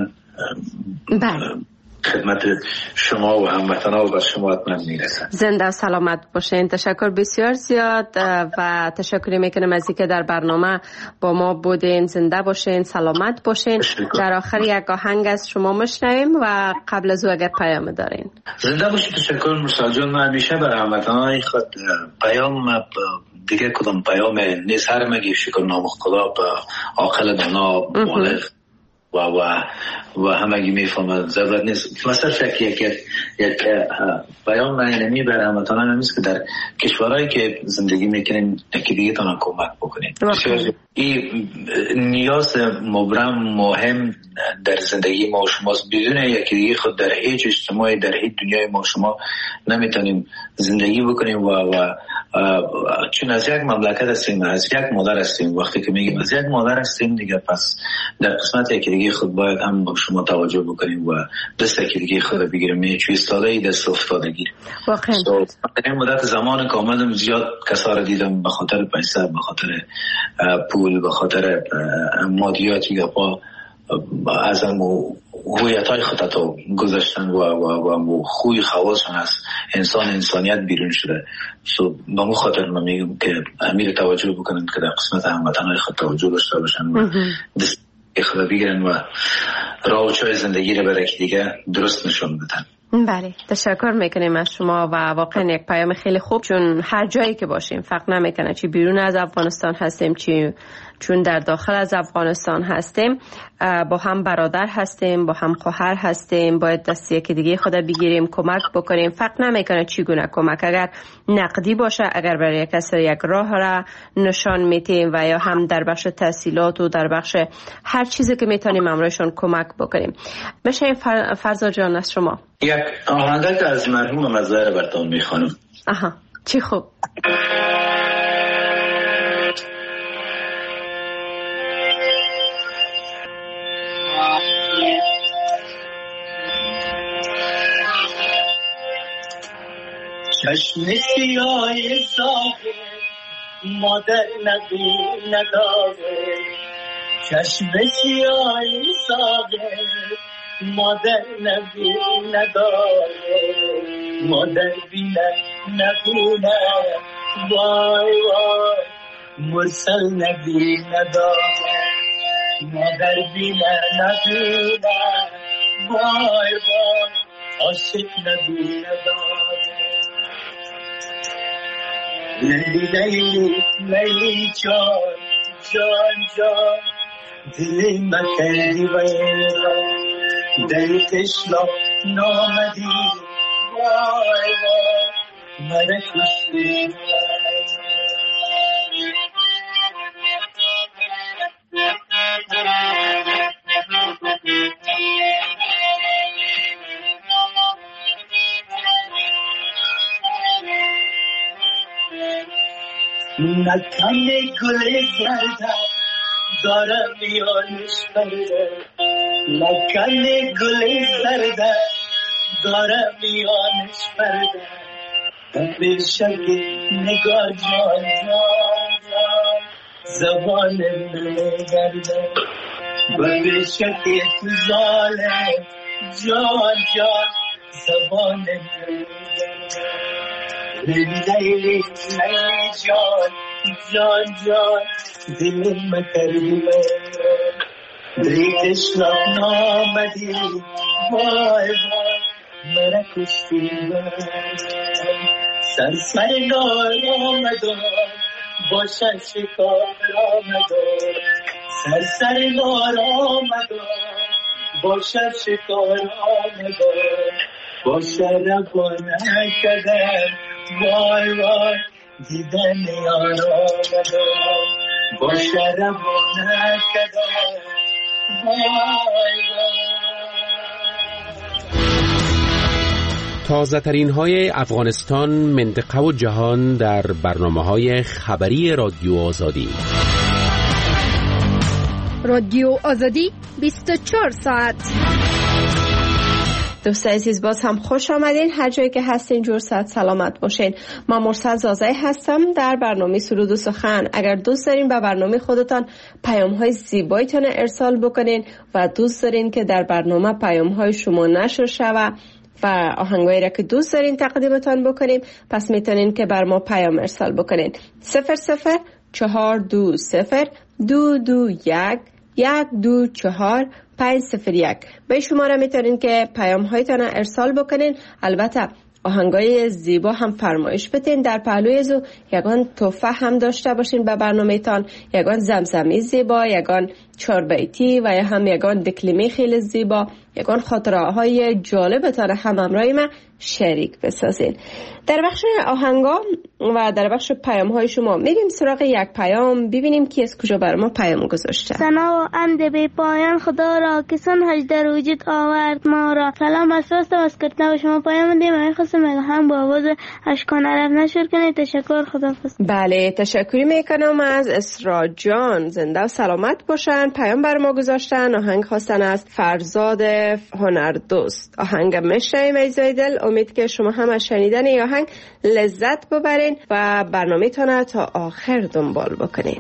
خدمت شما و هموطنا و بر شما حتما میرسن. زنده سلامت باشین. تشکر بسیار زیاد و تشکری میکنم از اینکه در برنامه با ما بودین. زنده باشین، سلامت باشین. در آخر یک آهنگ از شما میشنویم و قبل از او اگر پیام دارین. زنده باشین. تشکر مرسل جان. من همیشه برای هموطنای خود پیام دیگه کدام پیام نیست، هر مگی شکر نام خدا به عاقل دانا بالغ و و و همگی میفهمند ضرورت نیست. مثلا فکر یک یک بیان معنی برای همتان همیست که در کشورهایی که زندگی میکنین یکی دیگه تان کمک بکنین. این نیاز مبرم مهم در زندگی ما و شماست. بدون یکی دیگه خود در هیچ اجتماعی در هیچ دنیای ما شما نمیتونیم زندگی بکنیم و و چون از یک مملکت هستیم، از یک مادر هستیم. وقتی که میگیم از یک مادر هستیم دیگه، پس در قسمت یکی دیگه خود باید هم شما توجه بکنیم و دست یکی دیگه خود بگیریم. یه چیز ایستاده دست افتاده گیر. واقعا این مدت زمان که آمدم زیاد کسا رو دیدم به خاطر پیسه، به خاطر پول، به خاطر مادیاتی که با از امو هویتای خودتو گذاشتن و و و خوی خواسشون از انسان انسانیت بیرون شده. سو به مو خاطر من میگم که امیر توجه بکنن که در قسمت هموطنهای خود توجه داشته باشن و دست خود بگیرن و راه و چای زندگی رو برای دیگه درست نشون بدن. بله، تشکر میکنیم از شما و واقعا یک پیام خیلی خوب، چون هر جایی که باشیم فرق نمیکنه چی بیرون از افغانستان هستیم چی چون در داخل از افغانستان هستیم، با هم برادر هستیم، با هم خواهر هستیم. باید دست یکی دیگه خود بگیریم، کمک بکنیم. فرق نمیکنه چگونه کمک، اگر نقدی باشه، اگر برای کسی یک راه را نشان میتیم و یا هم در بخش تحصیلات و در بخش هر چیزی که میتونیم امروزشون کمک بکنیم. بشه فر... فرزا جان از شما یک آهنگ از مرحوم مزار براتون میخوانم. آها، چی خوب. چشم سیاه زاغه مادر نبی نداره، چشم سیاه زاغه مادر نبی نداره، مادر بینه نبینه وای وای مرسل نبی نداره، مادر بینه نبینه وای وای عاشق نبی نداره. لیلی لیلی لیلی جان جان جان دلی مکردی ویران، دل تشلا نامدی وای وای مرا کشتی. نکنه گل زرده دارم میانش برده، نکنه گل زرده دارم میانش برده، به شک نگاه جان جان جان زبان نگرده، به شک تو ظالم جان جان زبان نگرده. لیلی لیلی لیلی جان جان جان دل مکردی میران، دلی تشنه نامدی وای وای مرا کشتی. سر سر نار آمدان باشد شکار آمدان، سر سر نار آمدان باشد شکار آمدان، باشد ربانه کدر وای وای دیدن یار آمدان، باشد ربانه کدر وای وای. تازه ترین های افغانستان، منطقه و جهان در برنامه های خبری رادیو آزادی. رادیو آزادی بیست و چهار ساعت. دوست عزیز، باز هم خوش آمدین. هر جایی که هستین جور صحت سلامت باشین. ما مرسل زازای هستم در برنامه سرود و سخن. اگر دوست دارین به برنامه خودتان پیام های زیبایتان ارسال بکنین و دوست دارین که در برنامه پیام های شما نشر شوه و آهنگایی را که دوست دارین تقدیمتان بکنیم، پس میتونین که بر ما پیام ارسال بکنین. صفر صفر چهار دو صفر دو دو یک یک دو چهار پنج صفر یک. به شماره میتونین که پیام هایتان ارسال بکنین. البته آهنگای زیبا هم فرمایش بدین. در پهلوی زو یگان تحفه هم داشته باشین به برنامه تان، یگان زمزمی زیبا، یگان چهار بیتی و یا هم یگان دکلمه خیلی زیبا، یگان خاطره های جالبتان هم همراه ما شریک بسازین. در بخش آهنگا و در بخش پیام های شما میریم سراغ یک پیام، ببینیم کی از کجا بر ما پیام گذاشته. ثنا و حمد بی پایان خدا را که سنهاش در وجود آورد ما را. سلام از راست از کتاب شما پیام دیم. من خواستم هم با آواز اشکان عرب نشر کنید. تشکر، خداحافظ. بله تشکری میکنم از اسرا جان، زنده و سلامت باشن. پیام بر ما گذاشتن، آهنگ خواستن از فرزاد هنردوست. آهنگ میشنویم ایزای دل. امید که شما هم از شنیدن این آهنگ لذت ببرین و برنامه تانه تا آخر دنبال بکنین.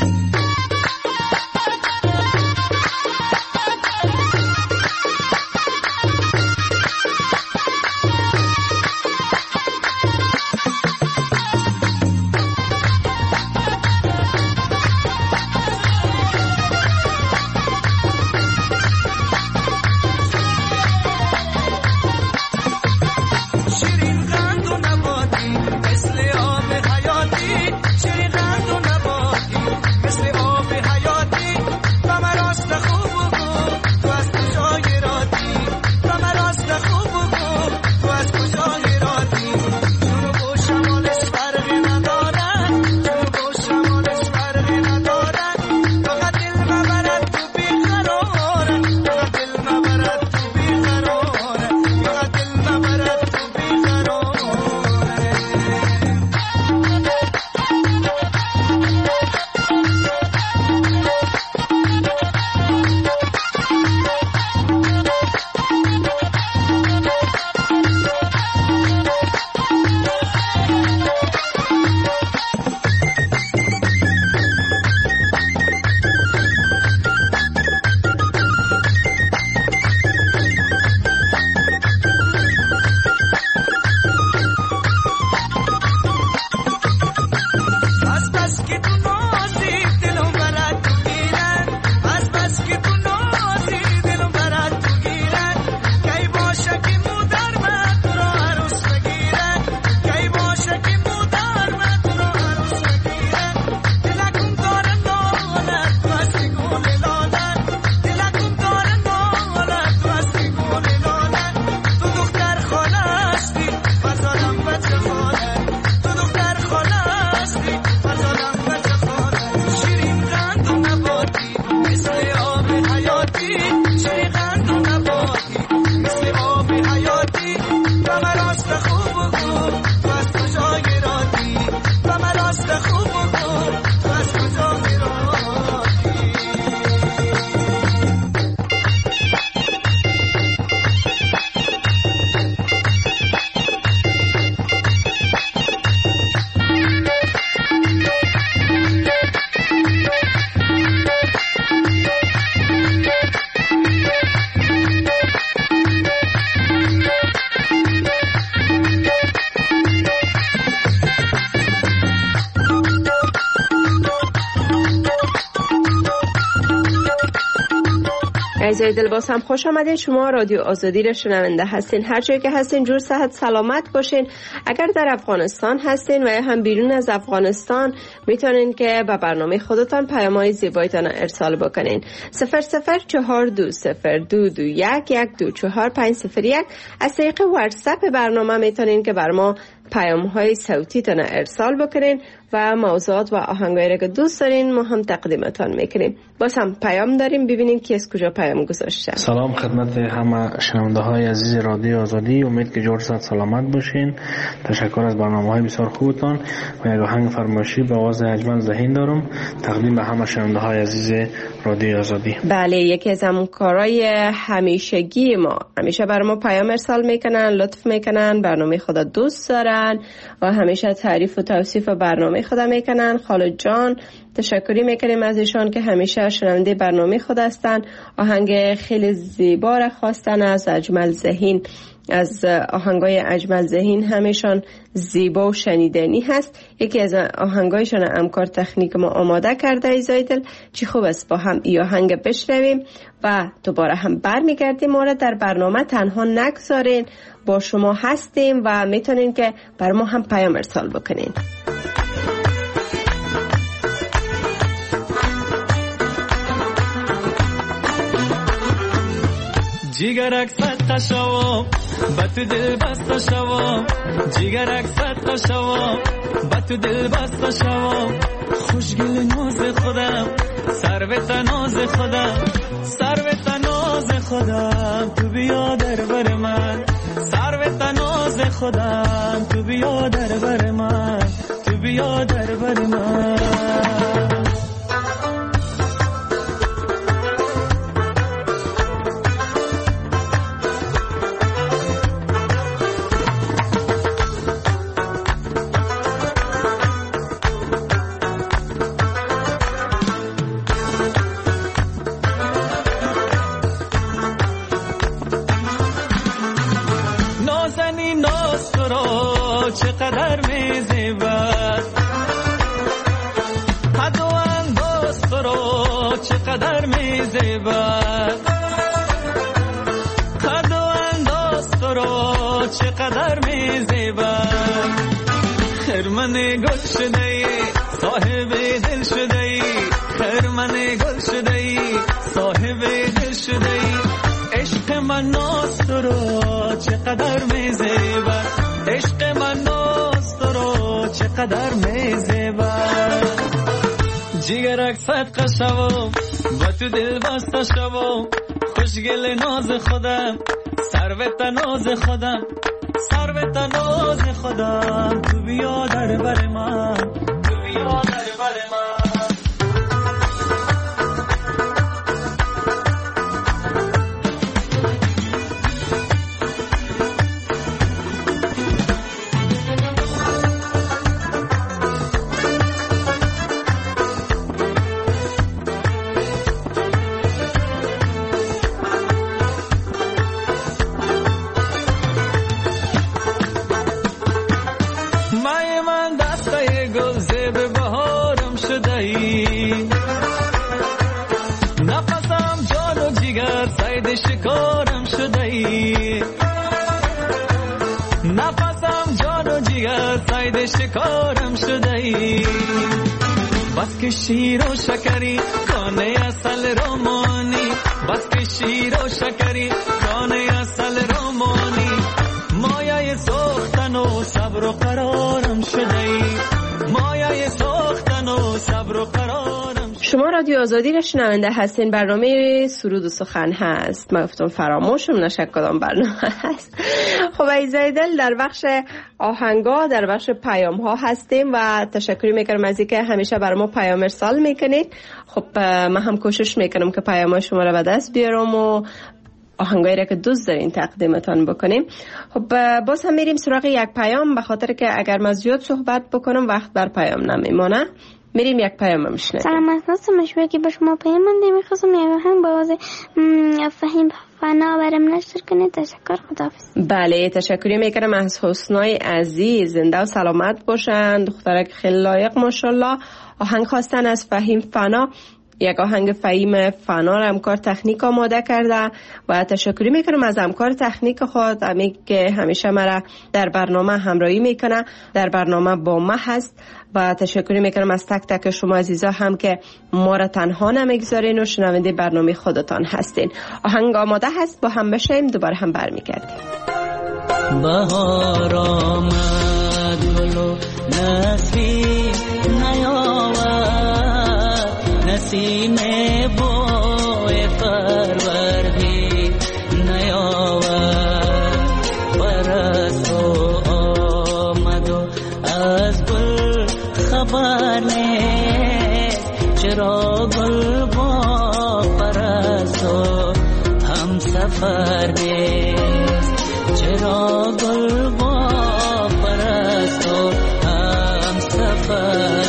عزیزای دل باز هم خوش آمدین. شما رادیو آزادی را شنونده هستین. هر جایی که هستین جور صحت سلامت باشین. اگر در افغانستان هستین و یا هم بیرون از افغانستان میتونین که به برنامه خودتان پیام‌های زیبایتان ارسال بکنین. صفر صفر چهار دو صفر دو دو یک یک دو چهار پنج صفر یک از طریق واتساپ برنامه میتونین که بر ما پیام های صوتی تان ارسال بکنین و موضوعات و آهنگایی که دوست دارین ما هم تقدیمتان میکنیم. باز هم پیام داریم، ببینیم کی از کجا پیام گذاشته. سلام خدمت همه شنونده های عزیز رادیو آزادی، امید که جور صحت سلامت باشین. تشکر از برنامه های بسیار خوبتان و یک آهنگ فرمایشی به آواز اجمل ذهین دارم تقدیم به همه شنونده های عزیز رادیو آزادی. بله، یکی از همکارای همیشگی ما، همیشه بر ما پیام ارسال میکنن، لطف میکنن، برنامه خدا دوست دارن و همیشه تعریف و توصیف برنامه خدا میکنن. خالد جان تشکری میکنیم از ایشان که همیشه شنونده برنامه خود هستن. آهنگ خیلی زیبا را خواستن از اجمل ذهین. از آهنگای اجمل ذهین همیشان زیبا و شنیدنی هست. یکی از آهنگایشان همکار تکنیک ما آماده کرده. ایزای دل چی خوب است با هم ای آهنگ بشنویم و دوباره هم برمیگردیم. ما را در برنامه تنها نگذارین، با شما هستیم و میتونین که بر ما هم پیام ارسال بکنین. جیگرک صدقه شوم با تو دل بسته شوم جیگرک صدقه شوم با تو دل بسته شوم خوشگل ناز خودم سروت ناز خودم سروت ناز خودم تو بیا در بر من سروت ناز خودم تو بیا در بر من تو بیا در بر من چقدر میزیبد حد و انداز تو رو چقدر میزیبد حد و انداز تو رو چقدر میزیبد خرمن گل شده ای صاحب دل شده ای خرمن گل شده ای صاحب دل شده ای عشق من ناز تو رو چقدر میزیبد عشق من ناز تو رو چقدر میزیبد جیگرک صدقه شوم با تو دل بسته شوم خوشگل ناز خودم سروت ناز خودم سروت ناز خودم تو بیا در بر من تو بیا در بر من نفسم جان و جگر سید شکارم شده ای نفسم جان و جگر سید شکارم شده ای بس که شیر و شکری کانه اصل رومانی بس که شیر و شکری کانه اصل رومانی مایه سوختن و صبر و قرارم شده ای مایه سوختن و صبر و قرارم. شما رادیو آزادی را شنونده هستین. برنامه سرود و سخن هست. من گفتم فراموشم نشه کدام برنامه هست. خب عزیزای دل، در بخش آهنگا در بخش پیام ها هستیم و تشکر میکنم از اینکه همیشه برای ما پیام ارسال میکنید. خب من هم کوشش میکنم که پیام شما را به دست بیارم و آهنگایی را که دوست دارین تقدیمتان بکنیم. خب باز هم میریم سراغ یک پیام، به خاطر که اگر من زیاد صحبت بکنم وقت بر پیام نمیمونه. میریم یک پیام میشنیم. سلام، از مشوره که به شما پیام منده میخواستم یک هم باز فهیم فنا برم نشر کنید. تشکر، خداحافظ. بله تشکری میکنم از حسنای عزیز، زنده و سلامت باشند. دختره که خیلی لایق ماشاءالله. آهنگ خواستن از فهیم فنا، یک آهنگ فهیم فنا را همکار تکنیک آماده کرده و تشکری میکنم از همکار تکنیک خود امی که همیشه مرا در برنامه همراهی میکنه، در برنامه با ما هست. و تشکری میکنم از تک تک شما عزیزا هم که ما را تنها نمیگذارین و شنونده برنامه خودتان هستین. آهنگ آماده هست، با هم بشیم دوباره هم برمیگردیم. بهار آمد گلو نسیم نیاورد، نسیم بوی فروردی نیاورد. پرستو آمد و از گل خبر نیست، چرا گل با پرستو هم سفر نیست، چرا گل با پرستو هم سفر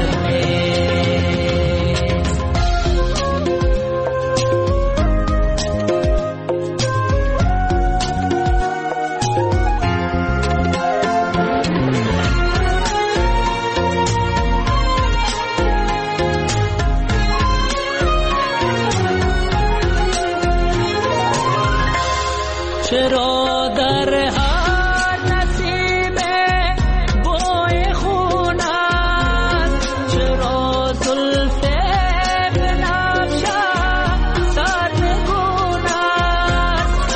چرا در هر نسیم بوی خون است، چرا زلف بنفشه سرنگون است،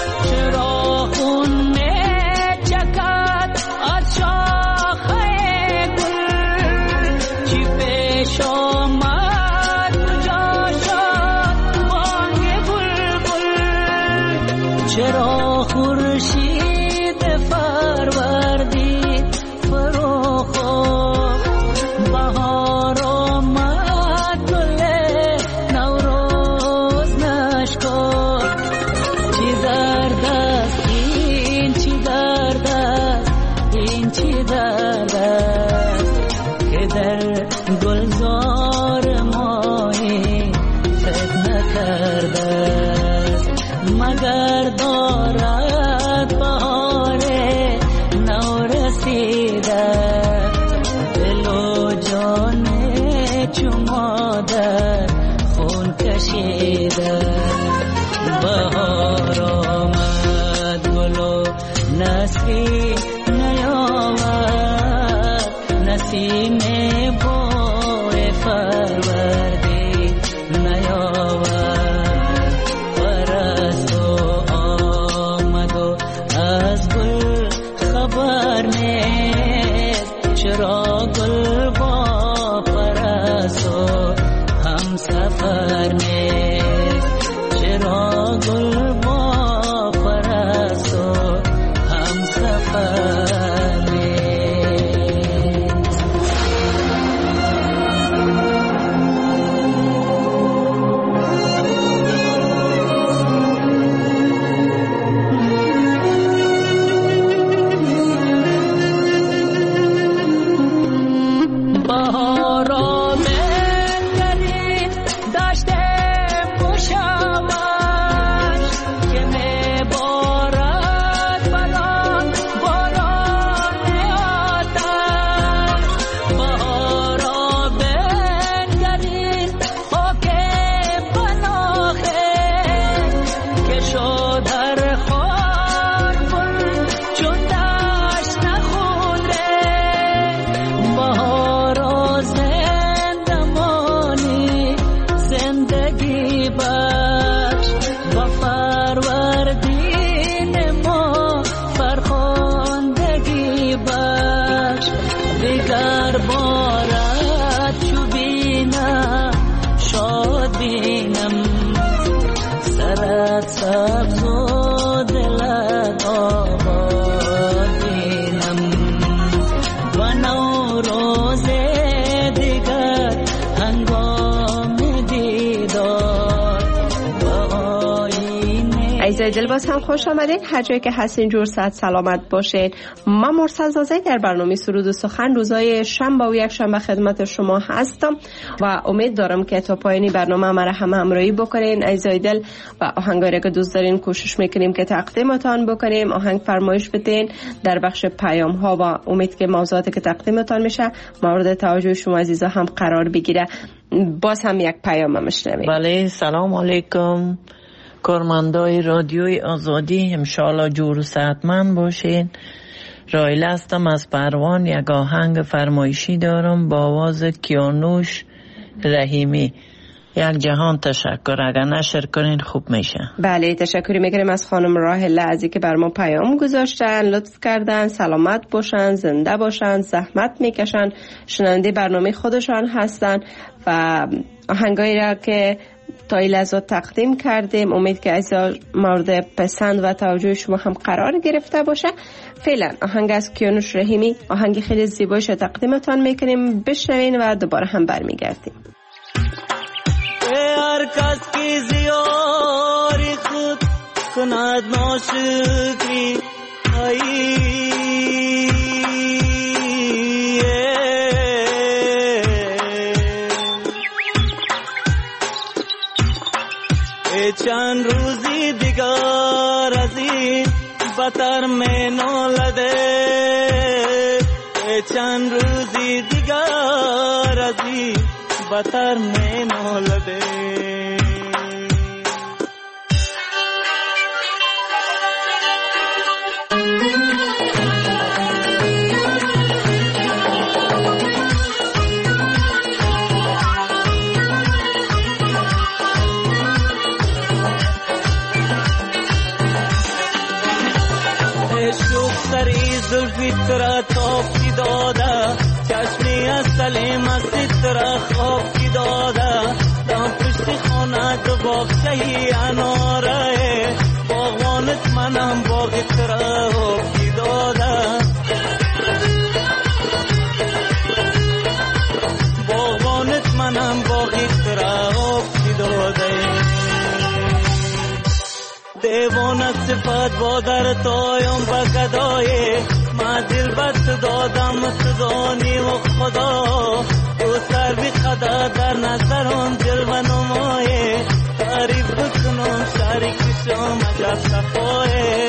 خورشید فروردین فروخت بهار آمد گل نوروز نشکفت چی درد است این چی درد است این چی درد است که در گلزار ماهی فکر نکرده مگر دارد بهار نو رسیده دل و جان چو مادر خون کشیده بهار آمد گل و نسلی نیامد نسیم بوی فروردین نیامد پرستو آمد و از گل خبر نیست چرا گل با پرستو هم سفر نیست چرا گل با پرستو هم سفر نیست بهار آمد دشت مشوش که میبارد بلان باران آتش بهار آمد خاک پناهه که شد هر خار گل چون دشت نخونده بهار زندمانی زندگی بخش و فروردین ما فرخندگی بخش دیگر بارد چو بینم شاد بینم سرت سبز و دلت آباد بینم و نوروز دیگر هنگام دیدار و آینه. عزیزای دل باز هم خوش آمدین. هر جایی که هستین جور صحت سلامت باشین. من مرتضی زاده در برنامه سرود و سخن روزای شنبه و یک شنبه خدمت شما هستم و امید دارم که تا پایانی برنامه مرا هم همراهی بکنین. عزیزای دل و آهنگایی که دوست دارین کوشش میکنیم که تقدیمتان بکنیم. آهنگ فرمایش بدین در بخش پیام ها و امید که موضوعاتی که تقدیمتان میشه مورد توجه شما عزیزا هم قرار بگیره. باز هم یک پیام میشنویم. بله سلام علیکم کارمندای رادیوی آزادی، انشالله جور و صحتمند باشین. رایل هستم از پروان. یک آهنگ فرمایشی دارم با آواز کیانوش رحیمی. یک جهان تشکر، اگر نشر کنین خوب میشه. بله تشکری میکنیم از خانم راهله از اینکه بر ما پیام گذاشتن، لطف کردن، سلامت باشن، زنده باشن، زحمت میکشن، شنونده برنامه خودشان هستن و آهنگایی را که تا این لحظه تقدیم کردیم امید که از مورد پسند و توجه شما هم قرار گرفته باشه. فعلا آهنگ از کیانوش رحیمی، آهنگ خیلی زیبایش تقدیمتان میکنیم، بشنوین و دوباره هم برمیگردیم. هر کس کی زیاری خود کند ناشکری ای چند روزی دیگر از این بتر میں نولده چند روزی دیگر از این بتر میں نولده زلفی ترا تاب کی داده چشمی از سلیم از ترا خواب کی داده دام پشت خانه تو باغچه اناره باغوان باغبانت منم باغت را آبی دادم باغبانت منم باغت را آبی دادم دیوانت صفت با در تایم با گدای ما دل بست دادم سزانی و خدا تو سر بی خدا در نظران دل و نمای تعریف بکنم شریک شم عجب صفای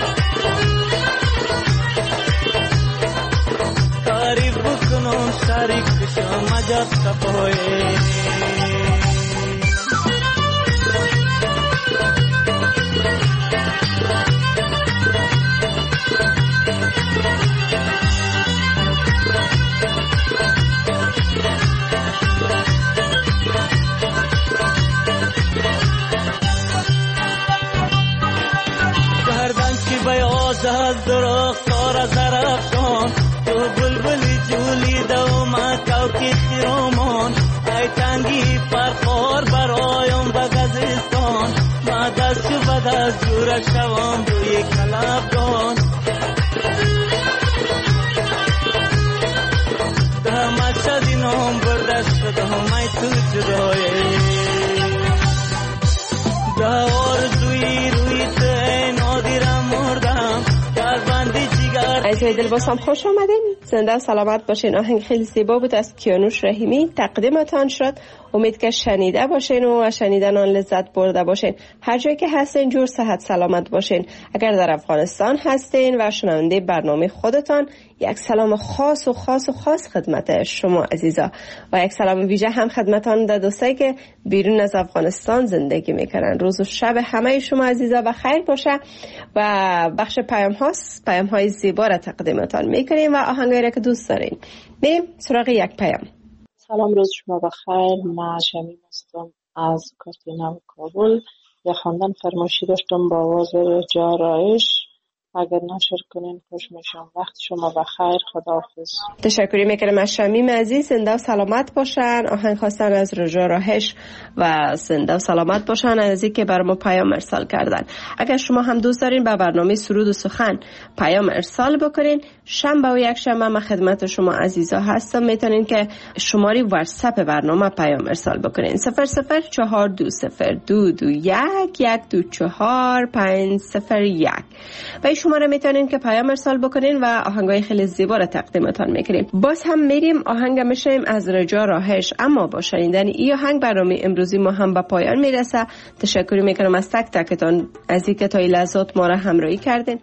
تعریف بکنم شریک شم عجب صفای بیاز از درخت کار زرفشان تو بلبلی جولی دوما کوکی خیرامان ای تنگی فرخار برایم بگزستان ما دست شو بد از جور شوام روی کلبدان دهمت شدی نام بردست شدم ای تو جدایی ده آرزوی روی ته نادیرم مردم در بندی جگر عزیزای دلباسم خوش آمدین. زنده و سلامت باشین. آهنگ خیلی زیبا بود از کیانوش رحیمی تقدیمتان شد. امید که شنیده باشین و شنیدن آن لذت برده باشین. هر جایی که هستین جور صحت سلامت باشین. اگر در افغانستان هستین و شنونده برنامه خودتان، یک سلام خاص و خاص و خاص خدمت شما عزیزا و یک سلام ویژه هم خدمتان در دوستایی که بیرون از افغانستان زندگی میکنن. روز و شب همه شما عزیزا و خیر باشه و بخش پیام هاست، پیام های زیبا را تقدیمتان میکنیم و آهنگایی را که دوست دارین. بریم سراغ یک پیام. سلام، روز شما بخیر. من شمیم هستم از کاتینا کابل. یا خواندن فرمایشی داشتم با آواز رجا رایش. اگر نشر کنین خوش میشم. وقت شما بخیر. خداحافظ. تشکر میکنم از شمیم عزیز. زنده و سلامت باشن. آهنگ خواستن از رجا راهش و زنده و سلامت باشن از اینکه بر ما پیام ارسال کردن. اگر شما هم دوست دارین به برنامه سرود و سخن پیام ارسال بکنین، شنبه و یک شنبه ما خدمت شما عزیزا هستم. میتونین که شماره واتساپ برنامه پیام ارسال بکنین صفر صفر چهار دو صفر دو دو یک یک دو چهار پنج صفر یک. و شماره میتونین که پیام ارسال بکنین و آهنگای خیلی زیبا را تقدیمتان میکنیم. باز هم میریم آهنگ میشیم از رجا راهش. اما با شنیدن این آهنگ برنامه امروزی ما هم به پایان میرسه. تشکر میکنم از تک تکتان از اینکه تا این لحظات ما را همراهی کردین.